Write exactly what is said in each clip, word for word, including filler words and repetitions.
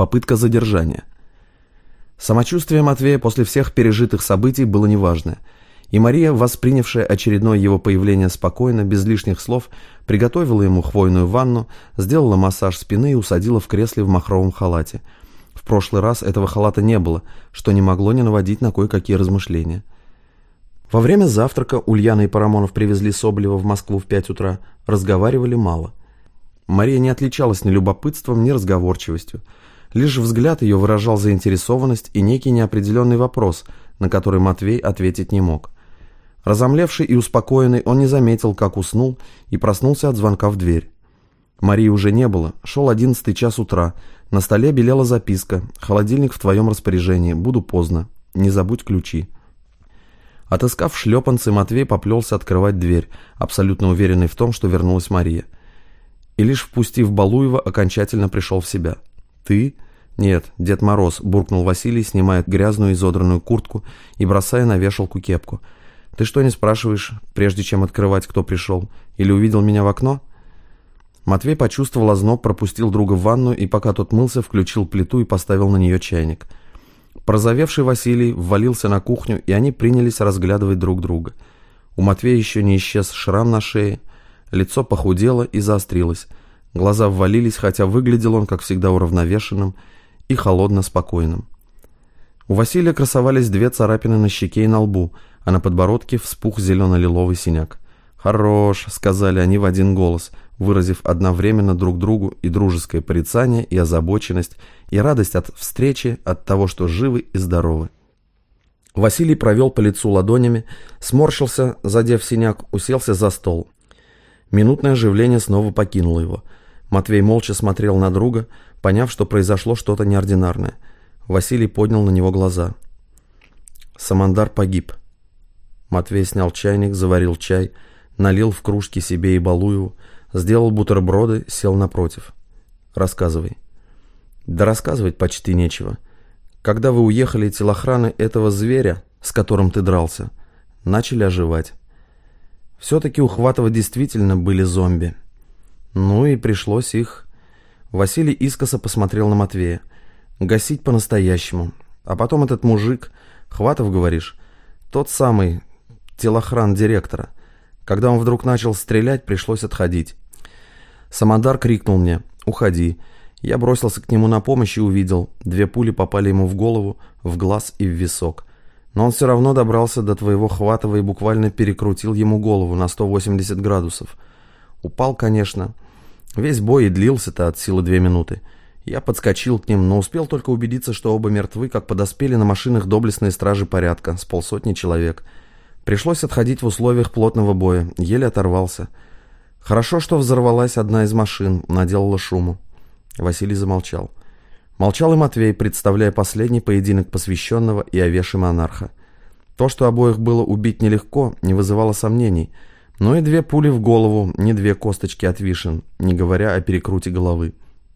Попытка задержания. Самочувствие Матвея после всех пережитых событий было неважное, и Мария, воспринявшая очередное его появление спокойно, без лишних слов, приготовила ему хвойную ванну, сделала массаж спины и усадила в кресле в махровом халате. В прошлый раз этого халата не было, что не могло не наводить на кое-какие размышления. Во время завтрака Ульяна и Парамонов привезли Соболева в Москву в пять утра, разговаривали мало. Мария не отличалась ни любопытством, ни разговорчивостью. Лишь взгляд ее выражал заинтересованность и некий неопределенный вопрос, на который Матвей ответить не мог. Разомлевший и успокоенный, он не заметил, как уснул, и проснулся от звонка в дверь. Марии уже не было, шел одиннадцатый час утра, на столе белела записка: «Холодильник в твоем распоряжении, буду поздно, не забудь ключи». Отыскав шлепанцы, Матвей поплелся открывать дверь, абсолютно уверенный в том, что вернулась Мария. И лишь впустив Балуева, окончательно пришел в себя. «Ты?» «Нет, Дед Мороз», — буркнул Василий, снимая грязную изодранную куртку и бросая на вешалку кепку. «Ты что не спрашиваешь, прежде чем открывать, кто пришел? Или увидел меня в окно?» Матвей почувствовал озноб, пропустил друга в ванную и, пока тот мылся, включил плиту и поставил на нее чайник. Порозовевший Василий ввалился на кухню, и они принялись разглядывать друг друга. У Матвея еще не исчез шрам на шее, лицо похудело и заострилось, глаза ввалились, хотя выглядел он, как всегда, уравновешенным и холодно спокойным. У Василия красовались две царапины на щеке и на лбу, а на подбородке вспух зелено-лиловый синяк. «Хорош», — сказали они в один голос, выразив одновременно друг другу и дружеское порицание, и озабоченность, и радость от встречи, от того, что живы и здоровы. Василий провел по лицу ладонями, сморщился, задев синяк, уселся за стол. Минутное оживление снова покинуло его. Матвей молча смотрел на друга, поняв, что произошло что-то неординарное. Василий поднял на него глаза. «Самандар погиб». Матвей снял чайник, заварил чай, налил в кружки себе и Балуеву, сделал бутерброды, сел напротив. «Рассказывай». «Да рассказывать почти нечего. Когда вы уехали, телохраны этого зверя, с которым ты дрался, начали оживать. Все-таки у Хватова действительно были зомби. Ну и пришлось их...» Василий искоса посмотрел на Матвея. «Гасить по-настоящему. А потом этот мужик, Хватов, говоришь, тот самый телохран директора. Когда он вдруг начал стрелять, пришлось отходить. Самандар крикнул мне: «Уходи». Я бросился к нему на помощь и увидел, две пули попали ему в голову, в глаз и в висок. Но он все равно добрался до твоего Хватова и буквально перекрутил ему голову на сто восемьдесят градусов. Упал, конечно. Весь бой и длился-то от силы две минуты. Я подскочил к ним, но успел только убедиться, что оба мертвы, как подоспели на машинах доблестные стражи порядка, с полсотни человек. Пришлось отходить в условиях плотного боя, еле оторвался. Хорошо, что взорвалась одна из машин, наделала шуму. Василий замолчал. Молчал и Матвей, представляя последний поединок посвященного и овеши монарха. То, что обоих было убить нелегко, не вызывало сомнений, но и две пули в голову, не две косточки от вишен, не говоря о перекруте головы.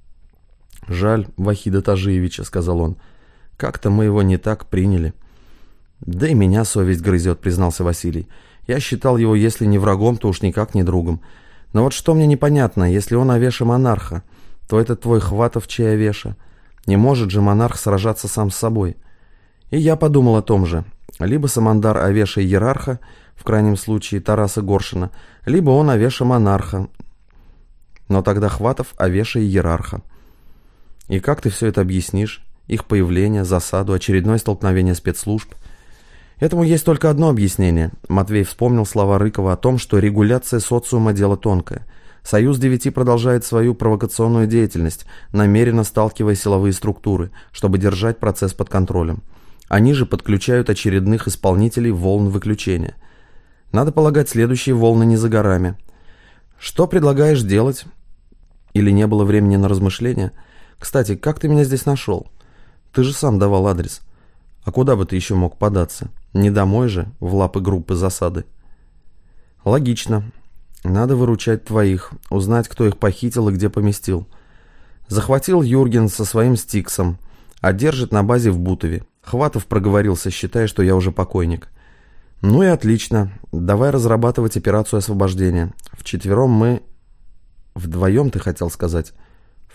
«Жаль Вахида Тажиевича», — сказал он. «Как-то мы его не так приняли». «Да и меня совесть грызет», — признался Василий. «Я считал его, если не врагом, то уж никак не другом. Но вот что мне непонятно, если он овеша монарха, то это твой Хватов чей овеша. Не может же монарх сражаться сам с собой». И я подумал о том же. Либо Самандар овеша иерарха, в крайнем случае Тараса Горшина, либо он овеша монарха. Но тогда Хватов овеша иерарха. И как ты все это объяснишь? Их появление, засаду, очередное столкновение спецслужб? Этому есть только одно объяснение. Матвей вспомнил слова Рыкова о том, что регуляция социума – дело тонкое. Союз девяти продолжает свою провокационную деятельность, намеренно сталкивая силовые структуры, чтобы держать процесс под контролем. Они же подключают очередных исполнителей волн выключения. Надо полагать, следующие волны не за горами. Что предлагаешь делать? Или не было времени на размышления? Кстати, как ты меня здесь нашел? Ты же сам давал адрес. А куда бы ты еще мог податься? Не домой же, в лапы группы засады. Логично. Надо выручать твоих, узнать, кто их похитил и где поместил. Захватил Юрген со своим Стиксом, а держит на базе в Бутове. Хватов проговорился, считая, что я уже покойник. Ну и отлично. Давай разрабатывать операцию освобождения. Вчетвером мы... Вдвоем, ты хотел сказать?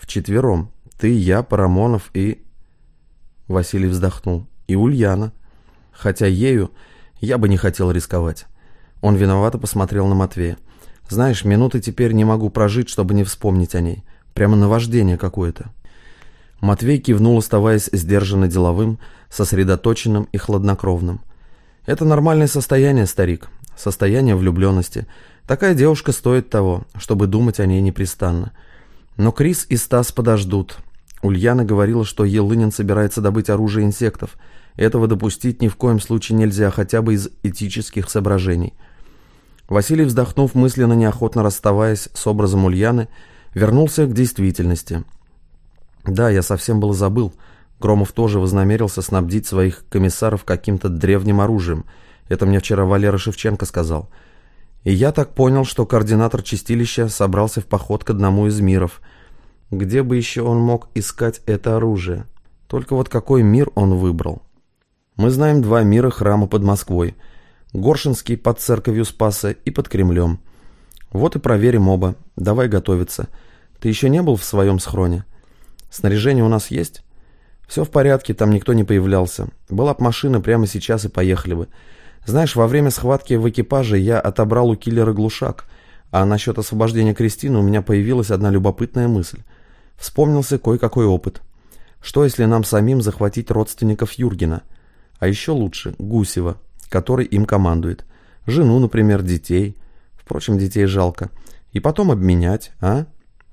«Вчетвером. Ты, я, Парамонов и...» Василий вздохнул. «И Ульяна. Хотя ею я бы не хотел рисковать». Он виновато посмотрел на Матвея. «Знаешь, минуты теперь не могу прожить, чтобы не вспомнить о ней. Прямо наваждение какое-то». Матвей кивнул, оставаясь сдержанно деловым, сосредоточенным и хладнокровным. «Это нормальное состояние, старик. Состояние влюбленности. Такая девушка стоит того, чтобы думать о ней непрестанно. Но Крис и Стас подождут. Ульяна говорила, что Елынин собирается добыть оружие инсектов. Этого допустить ни в коем случае нельзя, хотя бы из этических соображений». Василий, вздохнув, мысленно неохотно расставаясь с образом Ульяны, вернулся к действительности. «Да, я совсем был забыл. Громов тоже вознамерился снабдить своих комиссаров каким-то древним оружием. Это мне вчера Валера Шевченко сказал. И я так понял, что координатор чистилища собрался в поход к одному из миров. Где бы еще он мог искать это оружие? Только вот какой мир он выбрал? Мы знаем два мира храма под Москвой. Горшинский под церковью Спаса и под Кремлем. Вот и проверим оба. Давай готовиться. Ты еще не был в своем схроне? Снаряжение у нас есть? Все в порядке, там никто не появлялся. Была б машина, прямо сейчас и поехали бы. Знаешь, во время схватки в экипаже я отобрал у киллера глушак, а насчет освобождения Кристины у меня появилась одна любопытная мысль. Вспомнился кое-какой опыт. Что, если нам самим захватить родственников Юргена? А еще лучше Гусева, который им командует. Жену, например, детей. Впрочем, детей жалко. И потом обменять, а?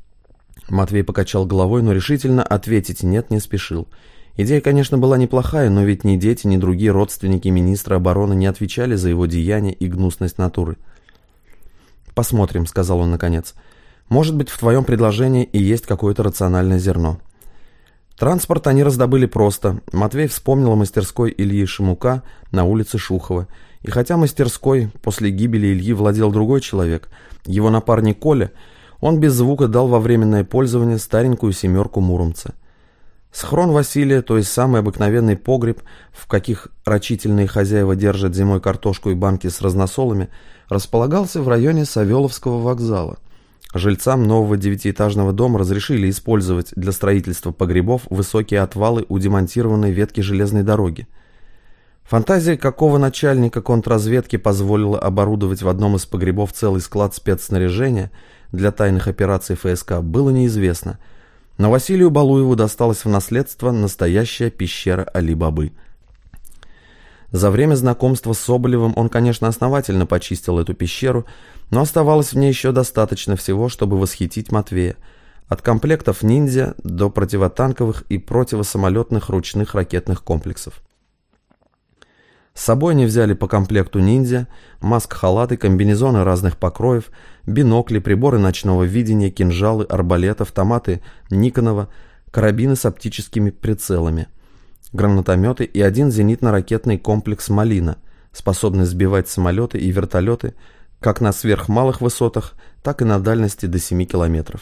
Матвей покачал головой, но решительно ответить «нет» не спешил. Идея, конечно, была неплохая, но ведь ни дети, ни другие родственники министра обороны не отвечали за его деяния и гнусность натуры. «Посмотрим», — сказал он наконец. «Может быть, в твоем предложении и есть какое-то рациональное зерно». Транспорт они раздобыли просто. Матвей вспомнил о мастерской Ильи Шимука на улице Шухова. И хотя мастерской после гибели Ильи владел другой человек, его напарник Коля, он без звука дал во временное пользование старенькую семерку Муромца. Схрон Василия, то есть самый обыкновенный погреб, в каких рачительные хозяева держат зимой картошку и банки с разносолами, располагался в районе Савеловского вокзала. Жильцам нового девятиэтажного дома разрешили использовать для строительства погребов высокие отвалы у демонтированной ветки железной дороги. Фантазия какого начальника контрразведки позволила оборудовать в одном из погребов целый склад спецснаряжения для тайных операций ФСК, было неизвестно. Но Василию Балуеву досталась в наследство настоящая пещера Али-Бабы. За время знакомства с Соболевым он, конечно, основательно почистил эту пещеру, но оставалось в ней еще достаточно всего, чтобы восхитить Матвея. От комплектов «Ниндзя» до противотанковых и противосамолетных ручных ракетных комплексов. С собой они взяли по комплекту «Ниндзя», маск-халаты, комбинезоны разных покроев, бинокли, приборы ночного видения, кинжалы, арбалеты, автоматы Никонова, карабины с оптическими прицелами, гранатометы и один зенитно-ракетный комплекс «Малина», способный сбивать самолеты и вертолеты как на сверхмалых высотах, так и на дальности до семи километров.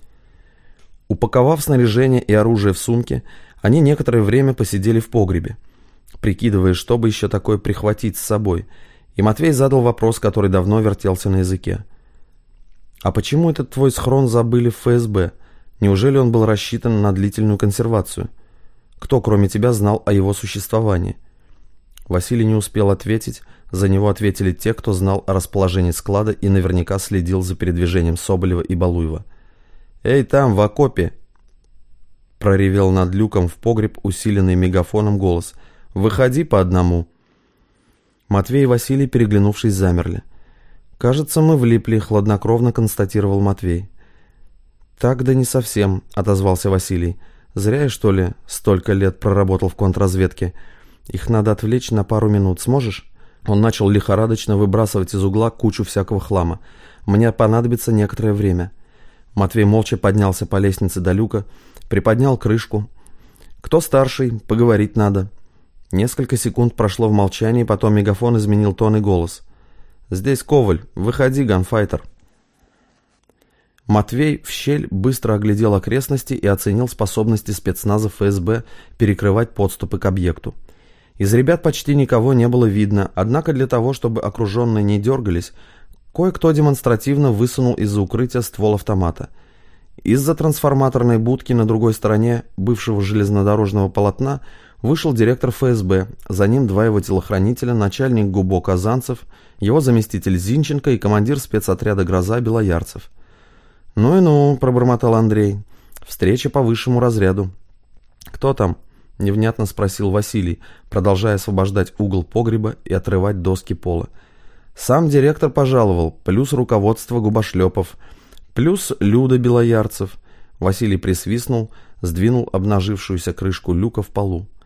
Упаковав снаряжение и оружие в сумки, они некоторое время посидели в погребе, прикидывая, что бы еще такое прихватить с собой, и Матвей задал вопрос, который давно вертелся на языке. «А почему этот твой схрон забыли в ФСБ? Неужели он был рассчитан на длительную консервацию? Кто, кроме тебя, знал о его существовании?» Василий не успел ответить, за него ответили те, кто знал о расположении склада и наверняка следил за передвижением Соболева и Балуева. «Эй, там, в окопе!» проревел над люком в погреб усиленный мегафоном голос. «Выходи по одному!» Матвей и Василий, переглянувшись, замерли. «Кажется, мы влипли», — хладнокровно констатировал Матвей. «Так да не совсем», — отозвался Василий. «Зря я, что ли, столько лет проработал в контрразведке. Их надо отвлечь на пару минут. Сможешь?» Он начал лихорадочно выбрасывать из угла кучу всякого хлама. «Мне понадобится некоторое время». Матвей молча поднялся по лестнице до люка, приподнял крышку. «Кто старший? Поговорить надо». Несколько секунд прошло в молчании, потом мегафон изменил тон и голос. «Здесь Коваль. Выходи, ганфайтер». Матвей в щель быстро оглядел окрестности и оценил способности спецназа ФСБ перекрывать подступы к объекту. Из ребят почти никого не было видно, однако для того, чтобы окруженные не дергались, кое-кто демонстративно высунул из-за укрытия ствол автомата. Из-за трансформаторной будки на другой стороне бывшего железнодорожного полотна вышел директор эф эс бэ, за ним два его телохранителя, начальник ГУБО Казанцев, его заместитель Зинченко и командир спецотряда «Гроза» Белоярцев. «Ну и ну», — пробормотал Андрей, — «встреча по высшему разряду». «Кто там?» — невнятно спросил Василий, продолжая освобождать угол погреба и отрывать доски пола. «Сам директор пожаловал, плюс руководство губошлепов, плюс Люда Белоярцев». Василий присвистнул, сдвинул обнажившуюся крышку люка в полу.